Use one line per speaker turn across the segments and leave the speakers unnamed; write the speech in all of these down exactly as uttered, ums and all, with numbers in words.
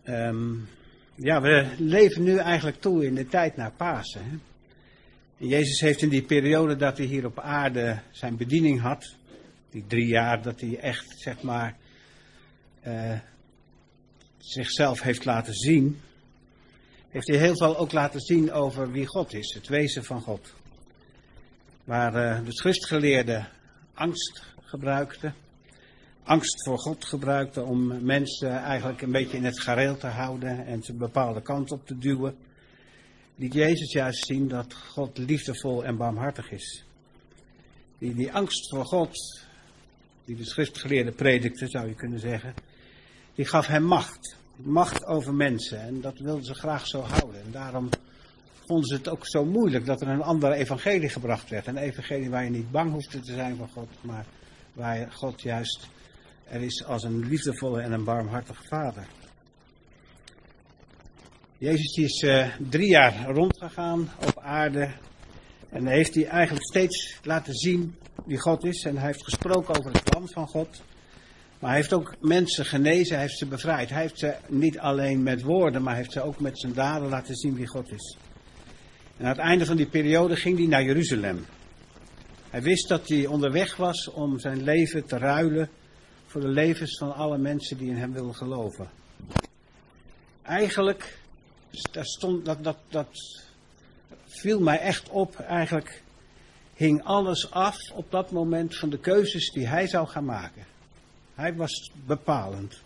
Um, ja, we leven nu eigenlijk toe in de tijd na Pasen. Hè? En Jezus heeft in die periode dat hij hier op aarde zijn bediening had, die drie jaar dat hij echt, zeg maar, uh, zichzelf heeft laten zien, heeft hij heel veel ook laten zien over wie God is, het wezen van God. Waar uh, de schriftgeleerden angst gebruikten, angst voor God gebruikten om mensen eigenlijk een beetje in het gareel te houden en ze een bepaalde kant op te duwen, liet Jezus juist zien dat God liefdevol en barmhartig is. Die, die angst voor God, die de schriftgeleerden predikten, zou je kunnen zeggen, die gaf hem macht. Macht over mensen en dat wilden ze graag zo houden. En daarom vonden ze het ook zo moeilijk dat er een andere evangelie gebracht werd. Een evangelie waar je niet bang hoefde te zijn voor God, maar waar God juist er is als een liefdevolle en een barmhartige vader. Jezus die is uh, drie jaar rondgegaan op aarde en heeft hij eigenlijk steeds laten zien wie God is. En hij heeft gesproken over het plan van God. Maar hij heeft ook mensen genezen, hij heeft ze bevrijd. Hij heeft ze niet alleen met woorden, maar hij heeft ze ook met zijn daden laten zien wie God is. En aan het einde van die periode ging hij naar Jeruzalem. Hij wist dat hij onderweg was om zijn leven te ruilen voor de levens van alle mensen die in hem wilden geloven. Eigenlijk, daar stond, dat, dat, dat viel mij echt op, eigenlijk hing alles af op dat moment van de keuzes die hij zou gaan maken. Hij was bepalend.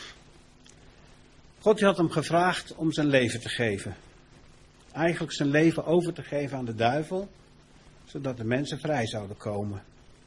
God had hem gevraagd om zijn leven te geven. Eigenlijk zijn leven over te geven aan de duivel, zodat de mensen vrij zouden komen.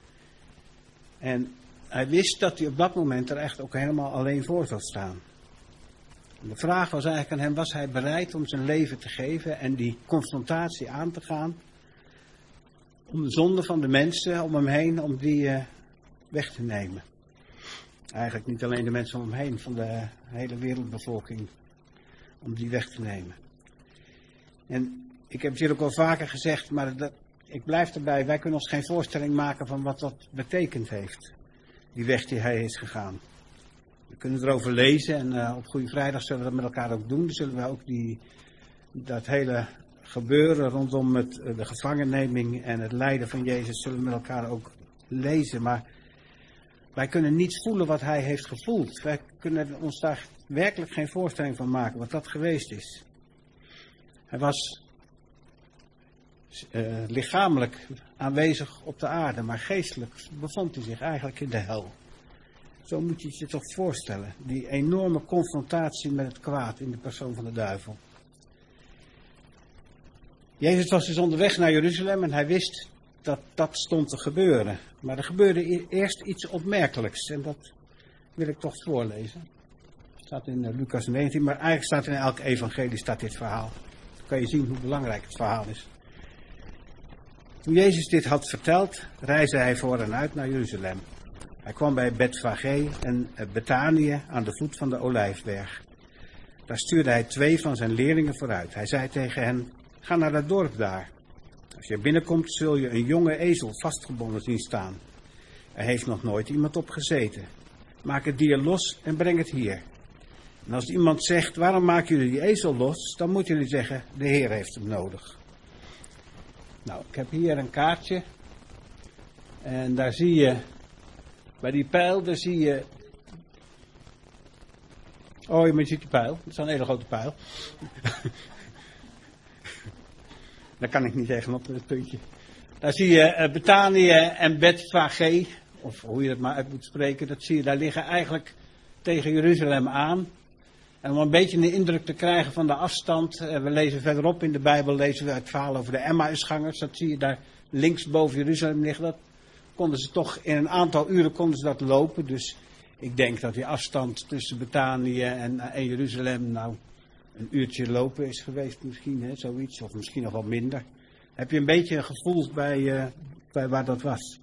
En hij wist dat hij op dat moment er echt ook helemaal alleen voor zou staan. En de vraag was eigenlijk aan hem, was hij bereid om zijn leven te geven en die confrontatie aan te gaan, om de zonde van de mensen om hem heen, om die uh, weg te nemen. Eigenlijk niet alleen de mensen om hem heen, van de hele wereldbevolking, om die weg te nemen. En ik heb het hier ook al vaker gezegd, maar dat, ik blijf erbij, wij kunnen ons geen voorstelling maken van wat dat betekend heeft. Die weg die hij is gegaan. We kunnen erover lezen en uh, op Goede Vrijdag zullen we dat met elkaar ook doen. Dan zullen we ook die, dat hele gebeuren rondom het, de gevangenneming en het lijden van Jezus zullen we met elkaar ook lezen. Maar wij kunnen niet voelen wat hij heeft gevoeld. Wij kunnen ons daar werkelijk geen voorstelling van maken wat dat geweest is. Hij was uh, lichamelijk aanwezig op de aarde, maar geestelijk bevond hij zich eigenlijk in de hel. Zo moet je het je toch voorstellen. Die enorme confrontatie met het kwaad in de persoon van de duivel. Jezus was dus onderweg naar Jeruzalem en hij wist dat dat stond te gebeuren. Maar er gebeurde eerst iets opmerkelijks en dat wil ik toch voorlezen. Het staat in uh, Lucas negentien, maar eigenlijk staat in elk evangelie staat dit verhaal. Dan kan je zien hoe belangrijk het verhaal is. Toen Jezus dit had verteld, reisde hij voor en uit naar Jeruzalem. Hij kwam bij Betfage en Betanië aan de voet van de Olijfberg. Daar stuurde hij twee van zijn leerlingen vooruit. Hij zei tegen hen, ga naar dat dorp daar. Als je binnenkomt zul je een jonge ezel vastgebonden zien staan. Er heeft nog nooit iemand op gezeten. Maak het dier los en breng het hier. En als iemand zegt, waarom maken jullie die ezel los? Dan moeten jullie zeggen, de Heer heeft hem nodig. Nou, ik heb hier een kaartje. En daar zie je, bij die pijl, daar zie je... Oh, je ziet die pijl. Dat is een hele grote pijl. Daar kan ik niet tegenop, dat puntje. Daar zie je uh, Betanië en Betfage, of hoe je dat maar uit moet spreken. Dat zie je, daar liggen eigenlijk tegen Jeruzalem aan. En om een beetje een indruk te krijgen van de afstand. Uh, we lezen verderop in de Bijbel, lezen we het verhaal over de Emmausgangers. Dat zie je daar links boven Jeruzalem liggen. Dat konden ze toch, in een aantal uren konden ze dat lopen. Dus ik denk dat die afstand tussen Betanië en, en Jeruzalem, nou, een uurtje lopen is geweest misschien, hè, zoiets. Of misschien nog wel minder. Heb je een beetje een gevoel bij, uh, bij waar dat was.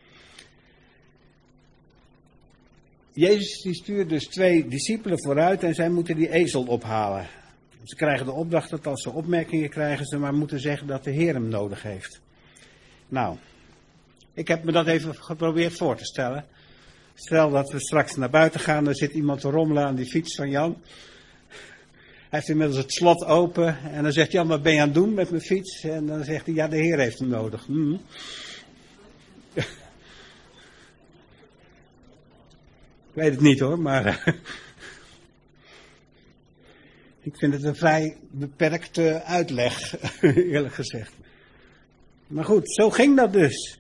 Jezus die stuurt dus twee discipelen vooruit en zij moeten die ezel ophalen. Ze krijgen de opdracht dat als ze opmerkingen krijgen, ze maar moeten zeggen dat de Heer hem nodig heeft. Nou, ik heb me dat even geprobeerd voor te stellen. Stel dat we straks naar buiten gaan, er zit iemand te rommelen aan die fiets van Jan. heeft inmiddels het slot open. En dan zegt Jan, wat ben je aan het doen met mijn fiets? En dan zegt hij, ja, de Heer heeft hem nodig. Hmm. Ik weet het niet hoor, maar uh, ik vind het een vrij beperkte uitleg, eerlijk gezegd. Maar goed, zo ging dat dus.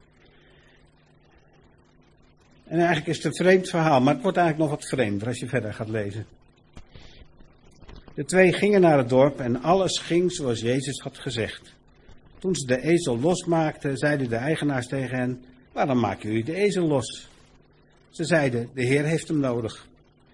En eigenlijk is het een vreemd verhaal, maar het wordt eigenlijk nog wat vreemder als je verder gaat lezen. De twee gingen naar het dorp en alles ging zoals Jezus had gezegd. Toen ze de ezel losmaakten, zeiden de eigenaars tegen hen, waarom maken jullie de ezel los? Ze zeiden, de Heer heeft hem nodig.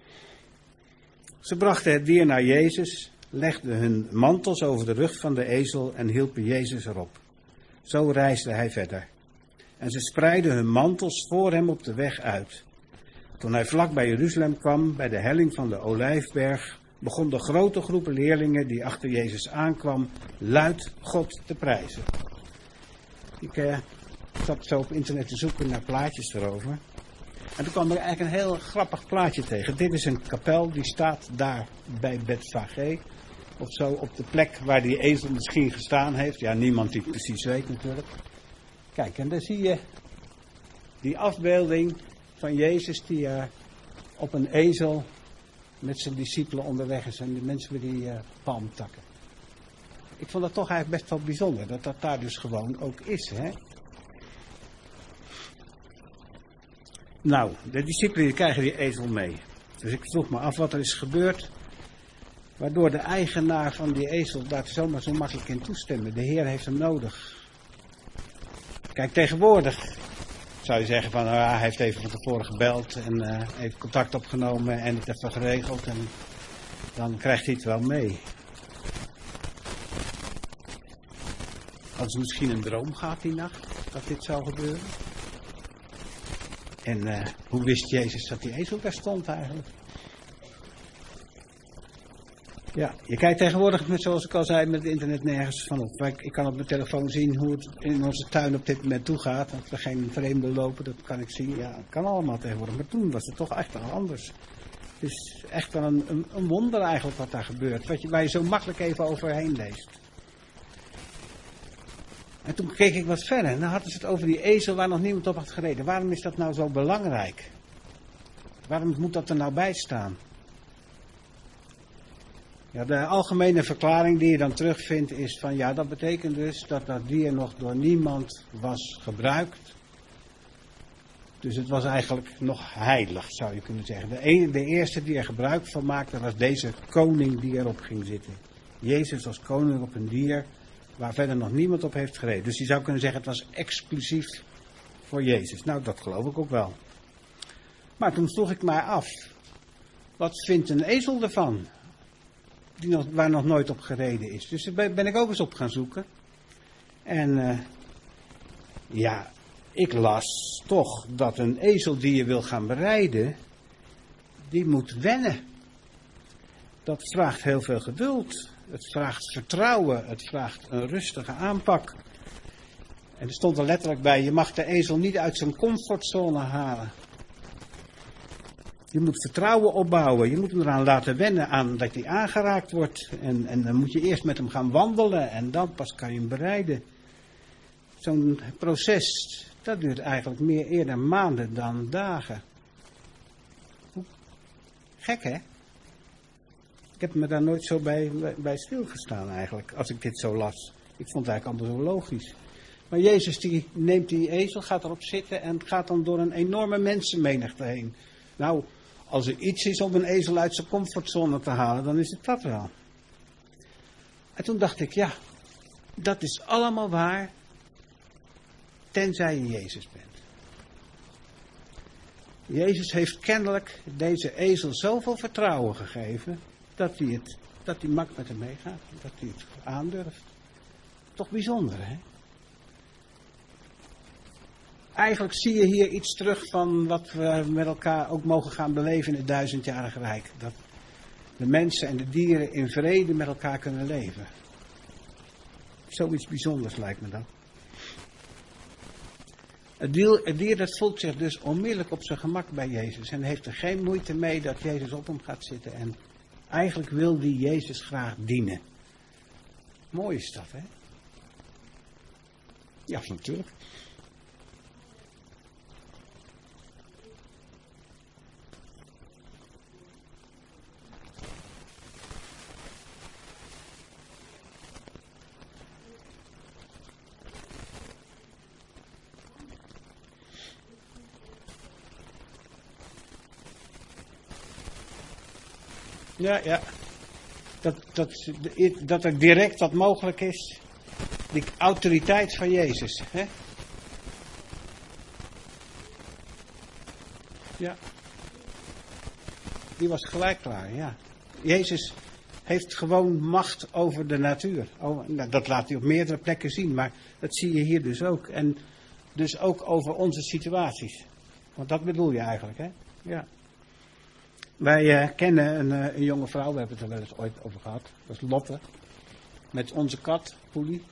Ze brachten het dier naar Jezus, legden hun mantels over de rug van de ezel en hielpen Jezus erop. Zo reisde hij verder. En ze spreidden hun mantels voor hem op de weg uit. Toen hij vlak bij Jeruzalem kwam, bij de helling van de Olijfberg, begon de grote groepen leerlingen die achter Jezus aankwam, luid God te prijzen. Ik eh, zat zo op internet te zoeken naar plaatjes erover. En toen kwam er eigenlijk een heel grappig plaatje tegen. Dit is een kapel, die staat daar bij Bethfage. Of zo, op de plek waar die ezel misschien gestaan heeft. Ja, niemand die het precies weet natuurlijk. Kijk, en dan zie je die afbeelding van Jezus die uh, op een ezel met zijn discipelen onderweg is. En die mensen met die uh, palmtakken. Ik vond dat toch eigenlijk best wel bijzonder. Dat dat daar dus gewoon ook is, hè. Nou, de discipelen die krijgen die ezel mee. Dus ik vroeg me af wat er is gebeurd. Waardoor de eigenaar van die ezel daar zomaar zo makkelijk in toestemde. De Heer heeft hem nodig. Kijk, tegenwoordig zou je zeggen van, nou, hij heeft even van tevoren gebeld en uh, heeft contact opgenomen en het even geregeld en dan krijgt hij het wel mee. Hadden ze misschien een droom gehad die nacht, dat dit zou gebeuren? En uh, hoe wist Jezus dat die ezel daar stond eigenlijk? Ja, je kijkt tegenwoordig, met, zoals ik al zei, met het internet nergens van op. Ik, ik kan op mijn telefoon zien hoe het in onze tuin op dit moment toegaat. Dat er geen vreemden lopen, dat kan ik zien. Ja, dat kan allemaal tegenwoordig. Maar toen was het toch echt wel anders. Het is echt wel een, een, een wonder eigenlijk wat daar gebeurt. Wat je, waar je zo makkelijk even overheen leest. En toen keek ik wat verder. En dan hadden ze het over die ezel waar nog niemand op had gereden. Waarom is dat nou zo belangrijk? Waarom moet dat er nou bij staan? Ja, de algemene verklaring die je dan terugvindt is van ja, dat betekent dus dat dat dier nog door niemand was gebruikt. Dus het was eigenlijk nog heilig, zou je kunnen zeggen. De, ene, de eerste die er gebruik van maakte was deze koning die erop ging zitten. Jezus als koning op een dier waar verder nog niemand op heeft gereden. Dus je zou kunnen zeggen het was exclusief voor Jezus. Nou, dat geloof ik ook wel. Maar toen vroeg ik mij af, wat vindt een ezel ervan? Die nog, waar nog nooit op gereden is. Dus daar ben ik ook eens op gaan zoeken. En uh, ja, ik las toch dat een ezel die je wil gaan berijden, die moet wennen. Dat vraagt heel veel geduld. Het vraagt vertrouwen. Het vraagt een rustige aanpak. En er stond er letterlijk bij, je mag de ezel niet uit zijn comfortzone halen. Je moet vertrouwen opbouwen. Je moet hem eraan laten wennen aan dat hij aangeraakt wordt. En, en dan moet je eerst met hem gaan wandelen. En dan pas kan je hem bereiden. Zo'n proces, dat duurt eigenlijk meer eerder maanden dan dagen. Gek, hè? Ik heb me daar nooit zo bij, bij stilgestaan eigenlijk. Als ik dit zo las. Ik vond het eigenlijk allemaal zo logisch. Maar Jezus die neemt die ezel, gaat erop zitten. En gaat dan door een enorme mensenmenigte heen. Nou, als er iets is om een ezel uit zijn comfortzone te halen, dan is het dat wel. En toen dacht ik, ja, dat is allemaal waar, tenzij je Jezus bent. Jezus heeft kennelijk deze ezel zoveel vertrouwen gegeven, dat hij, het, dat hij mak met hem meegaat, dat hij het aandurft. Toch bijzonder, hè? Eigenlijk zie je hier iets terug van wat we met elkaar ook mogen gaan beleven in het duizendjarige rijk. Dat de mensen en de dieren in vrede met elkaar kunnen leven. Zoiets bijzonders lijkt me dat. Het dier, het dier dat voelt zich dus onmiddellijk op zijn gemak bij Jezus. En heeft er geen moeite mee dat Jezus op hem gaat zitten en Eigenlijk wil die Jezus graag dienen. Mooi is dat, hè? Ja, natuurlijk. Ja, ja. Dat, dat, dat er direct wat mogelijk is. Die autoriteit van Jezus. Hè? Ja. Die was gelijk klaar, ja. Jezus heeft gewoon macht over de natuur. Oh, nou, dat laat hij op meerdere plekken zien, maar dat zie je hier dus ook. En dus ook over onze situaties. Want dat bedoel je eigenlijk, hè? Ja. Wij uh, kennen een, uh, een jonge vrouw, we hebben het er wel eens ooit over gehad. Dat is Lotte. Met onze kat, Poelie.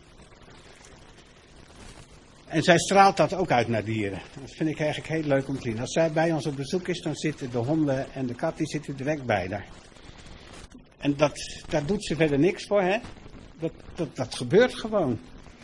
En zij straalt dat ook uit naar dieren. Dat vind ik eigenlijk heel leuk om te zien. Als zij bij ons op bezoek is, dan zitten de honden en de kat die zitten direct bij haar. En dat, daar doet ze verder niks voor, hè. Dat, dat, dat gebeurt gewoon.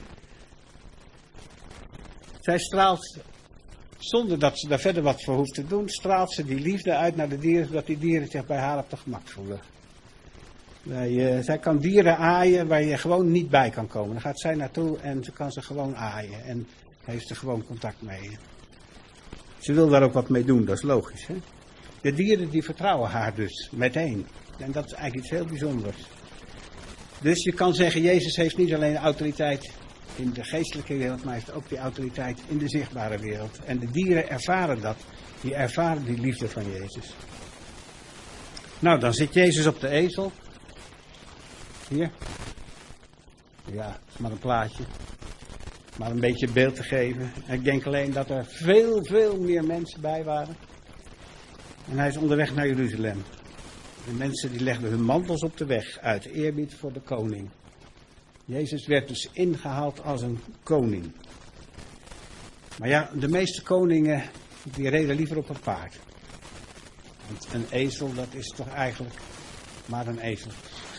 Zij straalt, zonder dat ze daar verder wat voor hoeft te doen, straalt ze die liefde uit naar de dieren, zodat die dieren zich bij haar op de gemak voelen. Wij, uh, zij kan dieren aaien waar je gewoon niet bij kan komen. Dan gaat zij naartoe en ze kan ze gewoon aaien. En heeft er gewoon contact mee. Ze wil daar ook wat mee doen, dat is logisch. Hè? De dieren die vertrouwen haar dus, meteen. En dat is eigenlijk iets heel bijzonders. Dus je kan zeggen, Jezus heeft niet alleen de autoriteit in de geestelijke wereld, maar heeft ook die autoriteit in de zichtbare wereld. En de dieren ervaren dat. Die ervaren die liefde van Jezus. Nou, dan zit Jezus op de ezel. Hier. Ja, dat is maar een plaatje. Maar een beetje beeld te geven. Ik denk alleen dat er veel, veel meer mensen bij waren. En hij is onderweg naar Jeruzalem. De mensen die legden hun mantels op de weg uit eerbied voor de koning. Jezus werd dus ingehaald als een koning. Maar ja, de meeste koningen die reden liever op een paard. Want een ezel, dat is toch eigenlijk maar een ezel.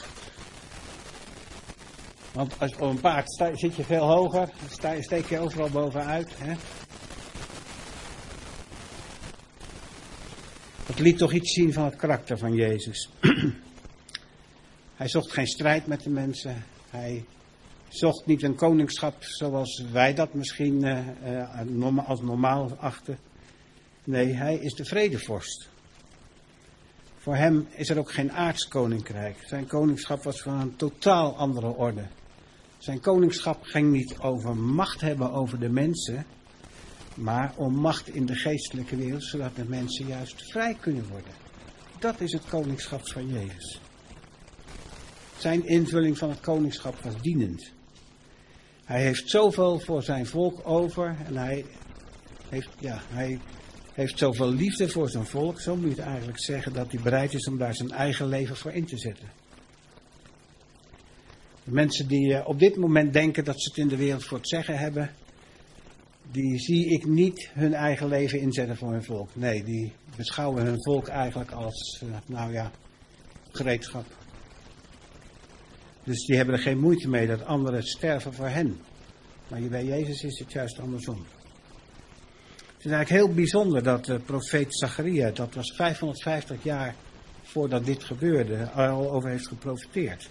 Want als, op een paard sta, zit je veel hoger, sta, steek je overal bovenuit. Hè? Dat liet toch iets zien van het karakter van Jezus. Hij zocht geen strijd met de mensen. Hij zocht niet een koningschap zoals wij dat misschien uh, uh, als normaal achten. Nee, hij is de vredevorst. Voor hem is er ook geen aards koninkrijk. Zijn koningschap was van een totaal andere orde. Zijn koningschap ging niet over macht hebben over de mensen, maar om macht in de geestelijke wereld, zodat de mensen juist vrij kunnen worden. Dat is het koningschap van Jezus. Zijn invulling van het koningschap was dienend. Hij heeft zoveel voor zijn volk over en hij heeft, ja, hij heeft zoveel liefde voor zijn volk, zo moet je het eigenlijk zeggen, dat hij bereid is om daar zijn eigen leven voor in te zetten. De mensen die uh, op dit moment denken dat ze het in de wereld voor het zeggen hebben, die zie ik niet hun eigen leven inzetten voor hun volk. Nee, die beschouwen hun volk eigenlijk als, uh, nou ja, gereedschap. Dus die hebben er geen moeite mee dat anderen sterven voor hen. Maar bij Jezus is het juist andersom. Het is eigenlijk heel bijzonder dat de profeet Zacharia, dat was vijfhonderdvijftig jaar voordat dit gebeurde, al over heeft geprofeteerd.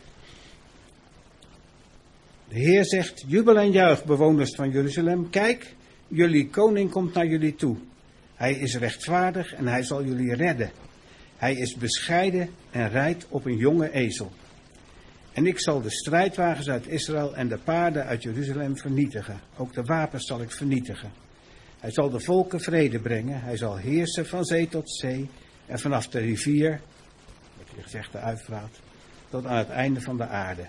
De Heer zegt, jubel en juich, bewoners van Jeruzalem. Kijk, jullie koning komt naar jullie toe. Hij is rechtvaardig en hij zal jullie redden. Hij is bescheiden en rijdt op een jonge ezel. En ik zal de strijdwagens uit Israël en de paarden uit Jeruzalem vernietigen. Ook de wapens zal ik vernietigen. Hij zal de volken vrede brengen. Hij zal heersen van zee tot zee en vanaf de rivier, wat hier gezegd de Uifraat, tot aan het einde van de aarde.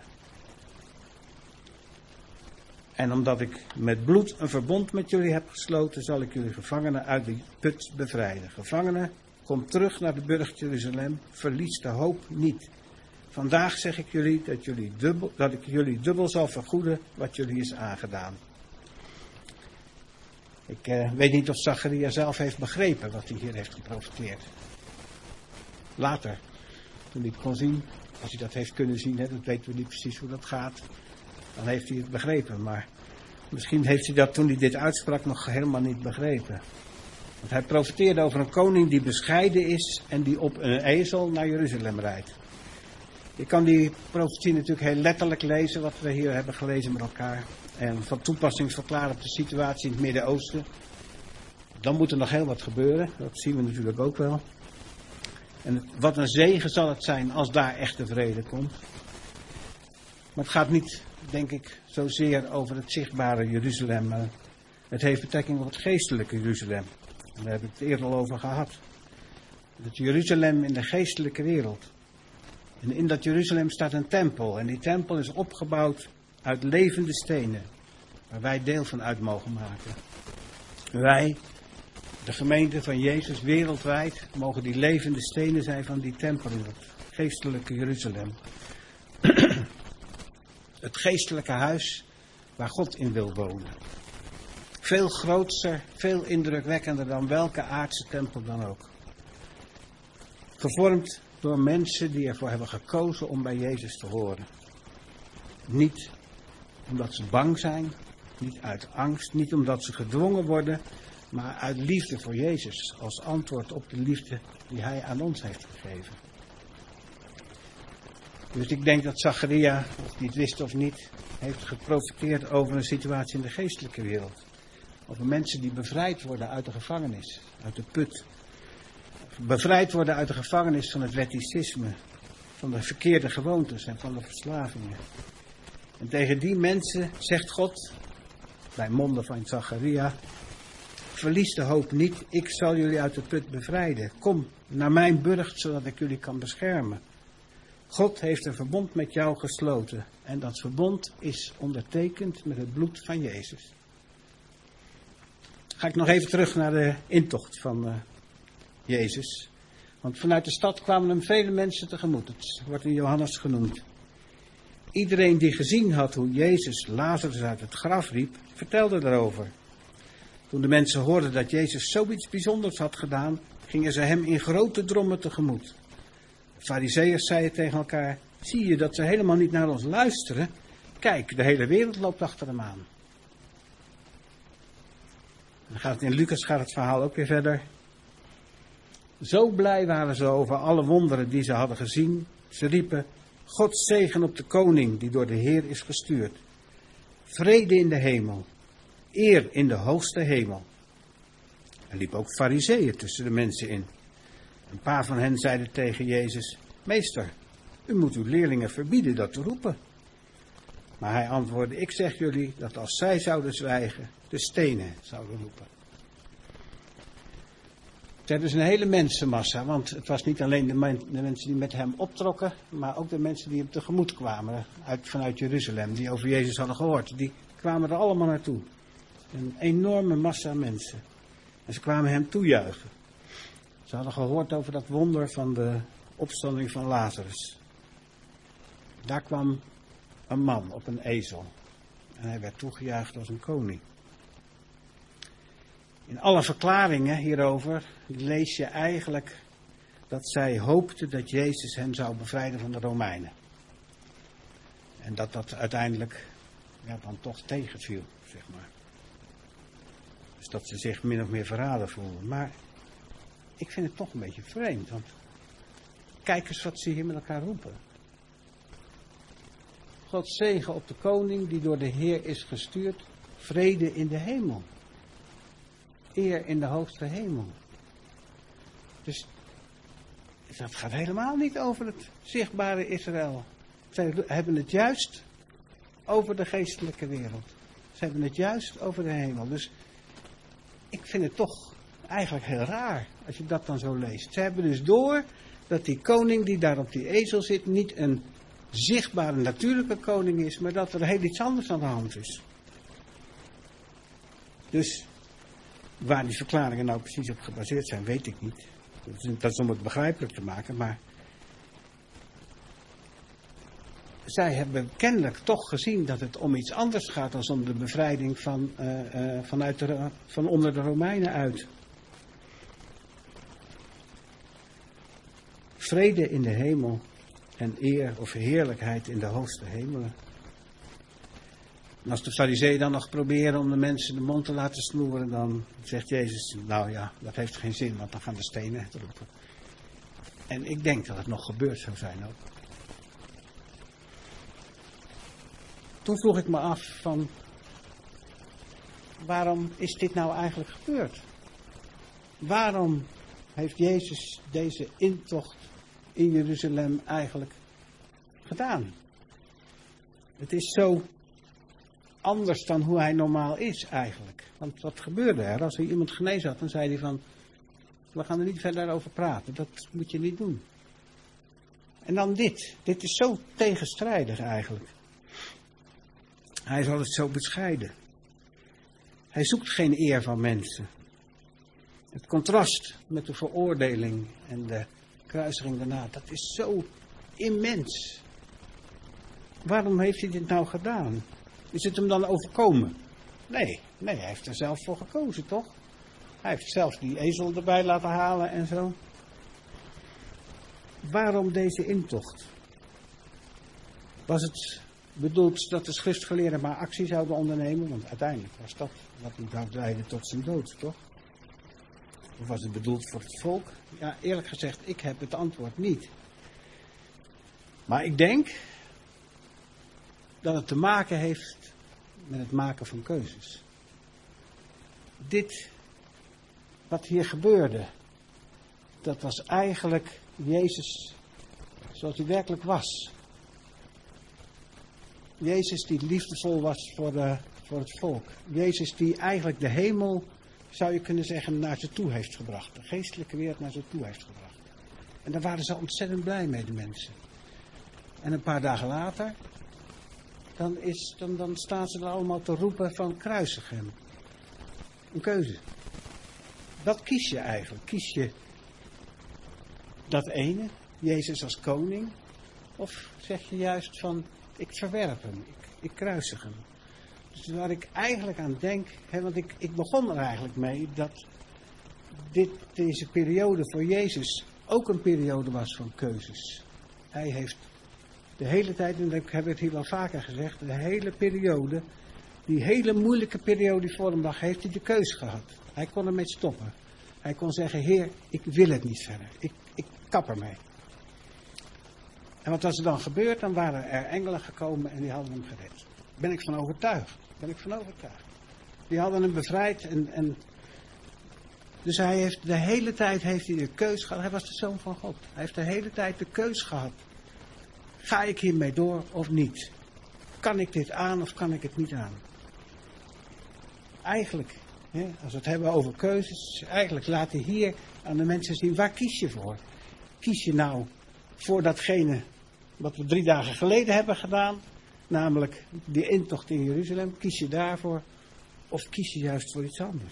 En omdat ik met bloed een verbond met jullie heb gesloten, zal ik jullie gevangenen uit de put bevrijden. Gevangenen, kom terug naar de burcht Jeruzalem, verlies de hoop niet. Vandaag zeg ik jullie dat, jullie dubbel, dat ik jullie dubbel zal vergoeden wat jullie is aangedaan. Ik uh, weet niet of Zacharia zelf heeft begrepen wat hij hier heeft geprofeteerd. Later. toen hij het kon zien. Als hij dat heeft kunnen zien, hè, dat weten we niet precies hoe dat gaat. Dan heeft hij het begrepen. Maar misschien heeft hij dat toen hij dit uitsprak nog helemaal niet begrepen. Want hij profeteerde over een koning die bescheiden is en die op een ezel naar Jeruzalem rijdt. Je kan die profetie natuurlijk heel letterlijk lezen, wat we hier hebben gelezen met elkaar. En van toepassing verklaren op de situatie in het Midden-Oosten. Dan moet er nog heel wat gebeuren, dat zien we natuurlijk ook wel. En het, wat een zegen zal het zijn als daar echte vrede komt. Maar het gaat niet, denk ik, zozeer over het zichtbare Jeruzalem. Uh, het heeft betrekking op het geestelijke Jeruzalem. En daar heb ik het eerder al over gehad. Het Jeruzalem in de geestelijke wereld. En in dat Jeruzalem staat een tempel. En die tempel is opgebouwd uit levende stenen. Waar wij deel van uit mogen maken. Wij, de gemeente van Jezus wereldwijd, mogen die levende stenen zijn van die tempel in het geestelijke Jeruzalem. Het geestelijke huis waar God in wil wonen. Veel grootser, veel indrukwekkender dan welke aardse tempel dan ook. Gevormd door mensen die ervoor hebben gekozen om bij Jezus te horen. Niet omdat ze bang zijn, niet uit angst, niet omdat ze gedwongen worden, maar uit liefde voor Jezus, als antwoord op de liefde die Hij aan ons heeft gegeven. Dus ik denk dat Zacharia, of hij het wist of niet, heeft geprofiteerd over een situatie in de geestelijke wereld. Over mensen die bevrijd worden uit de gevangenis, uit de put. Bevrijd worden uit de gevangenis van het wetticisme, van de verkeerde gewoontes en van de verslavingen. En tegen die mensen zegt God, bij monden van Zacharia, verlies de hoop niet, ik zal jullie uit de put bevrijden. Kom naar mijn burcht, zodat ik jullie kan beschermen. God heeft een verbond met jou gesloten. En dat verbond is ondertekend met het bloed van Jezus. Ga ik nog even terug naar de intocht van uh, Jezus. Want vanuit de stad kwamen hem vele mensen tegemoet. Het wordt in Johannes genoemd. Iedereen die gezien had hoe Jezus Lazarus uit het graf riep, vertelde daarover. Toen de mensen hoorden dat Jezus zoiets bijzonders had gedaan, gingen ze hem in grote drommen tegemoet. De Farizeeërs zeiden tegen elkaar, zie je dat ze helemaal niet naar ons luisteren? Kijk, de hele wereld loopt achter hem aan. Dan gaat het in Lucas gaat het verhaal ook weer verder. Zo blij waren ze over alle wonderen die ze hadden gezien. Ze riepen, God zegen op de koning die door de Heer is gestuurd. Vrede in de hemel. Eer in de hoogste hemel. Er liepen ook Farizeeën tussen de mensen in. Een paar van hen zeiden tegen Jezus, meester, u moet uw leerlingen verbieden dat te roepen. Maar hij antwoordde, ik zeg jullie dat als zij zouden zwijgen, de stenen zouden roepen. Het werd dus een hele mensenmassa, want het was niet alleen de, men, de mensen die met hem optrokken, maar ook de mensen die hem tegemoet kwamen uit, vanuit Jeruzalem, die over Jezus hadden gehoord. Die kwamen er allemaal naartoe. Een enorme massa mensen. En ze kwamen hem toejuichen. Ze hadden gehoord over dat wonder van de opstanding van Lazarus. Daar kwam een man op een ezel. En hij werd toegejuicht als een koning. In alle verklaringen hierover lees je eigenlijk dat zij hoopten dat Jezus hen zou bevrijden van de Romeinen. En dat dat uiteindelijk ja, dan toch tegenviel, zeg maar. Dus dat ze zich min of meer verraden voelden. Maar ik vind het toch een beetje vreemd, want kijk eens wat ze hier met elkaar roepen. God zegen op de koning die door de Heer is gestuurd, vrede in de hemel. Eer in de hoogste hemel. Dus dat gaat helemaal niet over het zichtbare Israël. Zij hebben het juist over de geestelijke wereld. Ze hebben het juist over de hemel. Dus ik vind het toch eigenlijk heel raar als je dat dan zo leest. Ze hebben dus door dat die koning die daar op die ezel zit niet een zichtbare natuurlijke koning is, maar dat er heel iets anders aan de hand is. Dus waar die verklaringen nou precies op gebaseerd zijn, weet ik niet. Dat is om het begrijpelijk te maken, maar zij hebben kennelijk toch gezien dat het om iets anders gaat dan om de bevrijding van, uh, uh, vanuit de, van onder de Romeinen uit. vrede in de hemel en eer of heerlijkheid in de hoogste hemelen. En als de farizeeën dan nog proberen om de mensen de mond te laten snoeren, dan zegt Jezus, nou ja, dat heeft geen zin, want dan gaan de stenen het roepen. En ik denk dat het nog gebeurd zou zijn ook. Toen vroeg ik me af van, waarom is dit nou eigenlijk gebeurd? Waarom heeft Jezus deze intocht in Jeruzalem eigenlijk gedaan? Het is zo anders dan hoe hij normaal is eigenlijk. Want wat gebeurde er? Als er iemand genezen had, dan zei hij van, we gaan er niet verder over praten. Dat moet je niet doen. En dan dit. Dit is zo tegenstrijdig eigenlijk. Hij is altijd zo bescheiden. Hij zoekt geen eer van mensen. Het contrast met de veroordeling en de kruisiging daarna, dat is zo immens. Waarom heeft hij dit nou gedaan? Is het hem dan overkomen? Nee, nee, hij heeft er zelf voor gekozen, toch? Hij heeft zelf die ezel erbij laten halen en zo. Waarom deze intocht? Was het bedoeld dat de schriftgeleerden maar actie zouden ondernemen? Want uiteindelijk was dat wat hem zou leiden tot zijn dood, toch? Of was het bedoeld voor het volk? Ja, eerlijk gezegd, ik heb het antwoord niet. Maar ik denk dat het te maken heeft met het maken van keuzes. Dit, wat hier gebeurde, dat was eigenlijk Jezus zoals hij werkelijk was. Jezus die liefdevol was voor, de, voor het volk. Jezus die eigenlijk de hemel, zou je kunnen zeggen, naar ze toe heeft gebracht. De geestelijke wereld naar ze toe heeft gebracht. En daar waren ze ontzettend blij mee, de mensen. En een paar dagen later, dan, is, dan, dan staan ze er allemaal te roepen van kruisig hem. Een keuze. Wat kies je eigenlijk? Kies je dat ene, Jezus als koning? Of zeg je juist van, ik verwerp hem, ik, ik kruisig hem? Dus waar ik eigenlijk aan denk, hè, want ik, ik begon er eigenlijk mee dat dit, deze periode voor Jezus ook een periode was van keuzes. Hij heeft de hele tijd, en ik heb het hier wel vaker gezegd, de hele periode, die hele moeilijke periode die voor hem lag, heeft hij de keus gehad. Hij kon ermee stoppen. Hij kon zeggen, Heer, ik wil het niet verder. Ik, ik kap ermee. En wat was er dan gebeurd? Dan waren er engelen gekomen en die hadden hem gered. Daar ben ik van overtuigd. Ben ik van overtuigd. Die hadden hem bevrijd. En, en dus hij heeft de hele tijd heeft hij de keus gehad. Hij was de Zoon van God. Hij heeft de hele tijd de keus gehad. Ga ik hiermee door of niet? Kan ik dit aan of kan ik het niet aan? Eigenlijk, hè, als we het hebben over keuzes, eigenlijk laat hij hier aan de mensen zien, waar kies je voor? Kies je nou voor datgene wat we drie dagen geleden hebben gedaan, namelijk die intocht in Jeruzalem, kies je daarvoor of kies je juist voor iets anders?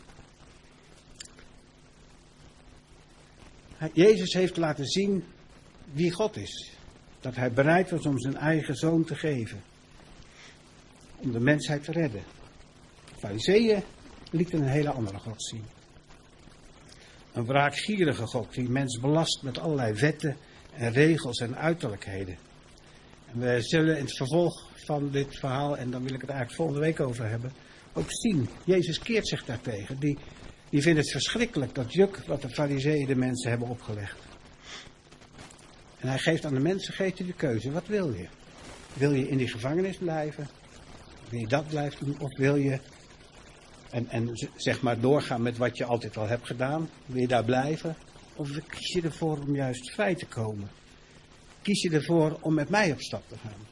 Jezus heeft laten zien wie God is. Dat hij bereid was om zijn eigen zoon te geven. Om de mensheid te redden. De Farizeeën lieten een hele andere God zien. Een wraakgierige God die mens belast met allerlei wetten en regels en uiterlijkheden. En we zullen in het vervolg van dit verhaal, en dan wil ik het eigenlijk volgende week over hebben, ook zien. Jezus keert zich daartegen. Die, die vindt het verschrikkelijk, dat juk wat de Farizeeën de mensen hebben opgelegd. En hij geeft aan de mensen geeft hij de keuze. Wat wil je? Wil je in die gevangenis blijven? Wil je dat blijven doen? Of wil je, en, en zeg maar doorgaan met wat je altijd al hebt gedaan? Wil je daar blijven? Of kies je ervoor om juist vrij te komen? Kies je ervoor om met mij op stap te gaan?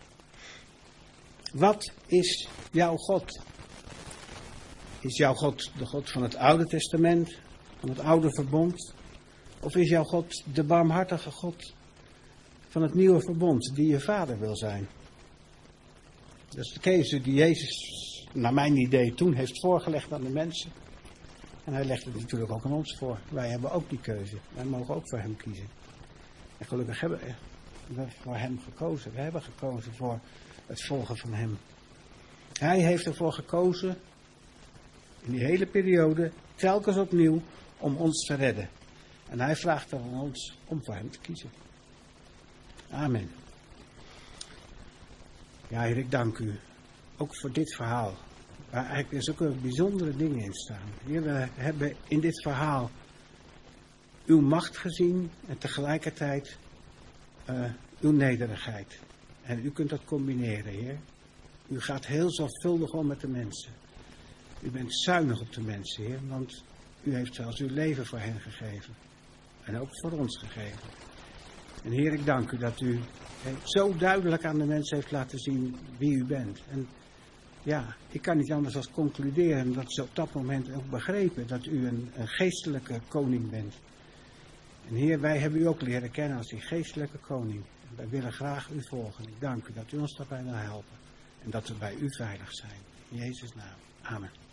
Wat is jouw God? Is jouw God de God van het Oude Testament? Van het Oude Verbond? Of is jouw God de barmhartige God van het Nieuwe Verbond, die je vader wil zijn? Dat is de keuze die Jezus, naar mijn idee, toen heeft voorgelegd aan de mensen. En hij legt het natuurlijk ook aan ons voor. Wij hebben ook die keuze. Wij mogen ook voor hem kiezen. En gelukkig hebben we voor hem gekozen. We hebben gekozen voor het volgen van hem. Hij heeft ervoor gekozen, in die hele periode, telkens opnieuw, om ons te redden. En hij vraagt er van ons om voor hem te kiezen. Amen. Ja, Heer, ik dank u. Ook voor dit verhaal. Waar eigenlijk er zulke bijzondere dingen in staan. Heer, we hebben in dit verhaal uw macht gezien en tegelijkertijd uh, uw nederigheid. En u kunt dat combineren, Heer. U gaat heel zorgvuldig om met de mensen. U bent zuinig op de mensen, Heer, want u heeft zelfs uw leven voor hen gegeven. En ook voor ons gegeven. En Heer, ik dank u dat u he, zo duidelijk aan de mensen heeft laten zien wie u bent. En ja, ik kan niet anders dan concluderen dat ze op dat moment ook begrepen dat u een, een geestelijke koning bent. En Heer, wij hebben u ook leren kennen als die geestelijke koning. En wij willen graag u volgen. Ik dank u dat u ons daarbij wil helpen. En dat we bij u veilig zijn. In Jezus' naam. Amen.